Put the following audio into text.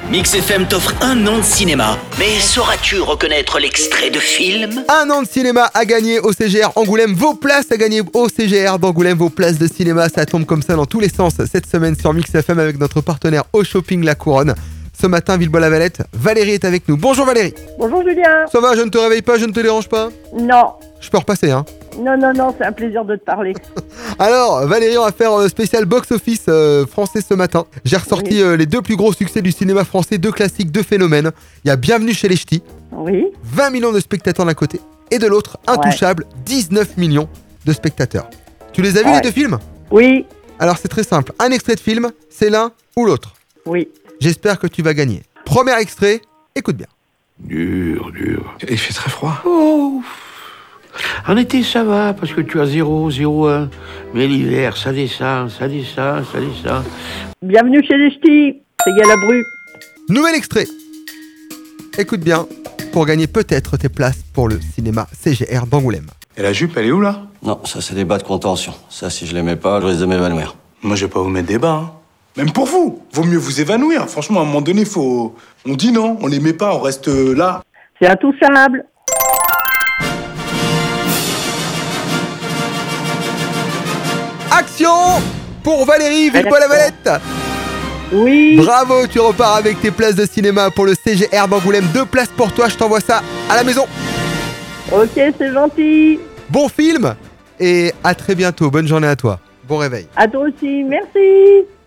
Mix FM t'offre un an de cinéma. Mais sauras-tu reconnaître l'extrait de film ? Un an de cinéma à gagner au CGR Angoulême. Vos places à gagner au CGR d'Angoulême. Vos places de cinéma, ça tombe comme ça dans tous les sens cette semaine sur Mix FM avec notre partenaire au Shopping La Couronne. Ce matin, Villebois-la-Valette, Valérie est avec nous. Bonjour Valérie. Bonjour Julien. Ça va, je ne te réveille pas, je ne te dérange pas ? Non. Je peux repasser, hein ? Non, c'est un plaisir de te parler. Alors, Valérie, on va faire spécial box-office français ce matin. J'ai ressorti les deux plus gros succès du cinéma français, deux classiques, deux phénomènes. Il y a Bienvenue chez les Ch'tis, Oui. 20 millions de spectateurs d'un côté, et de l'autre, Intouchable, 19 millions de spectateurs. Tu les as vus les deux films ? Oui. Alors c'est très simple, un extrait de film, c'est l'un ou l'autre. Oui. J'espère que tu vas gagner. Premier extrait, écoute bien. Dur. Il fait très froid. Oh. En été, ça va, parce que tu as 0, 0,1. Mais l'hiver, ça descend. Bienvenue chez les Ch'tis. C'est Galabru. Nouvel extrait. Écoute bien, pour gagner peut-être tes places pour le cinéma CGR d'Angoulême. Et la jupe, elle est où là ? Non, ça c'est des bas de contention. Ça, si je les mets pas, je risque de m'évanouir. Moi, je vais pas vous mettre des bas, hein. Même pour vous, vaut mieux vous évanouir. Franchement, à un moment donné, faut... On dit non, on les met pas, on reste là. C'est Intouchable. Action pour Valérie Villebois-la-Valette. Oui. Bravo, tu repars avec tes places de cinéma pour le CGR d'Angoulême. 2 places pour toi, je t'envoie ça à la maison. Ok, c'est gentil. Bon film et à très bientôt. Bonne journée à toi. Bon réveil. À toi aussi, merci.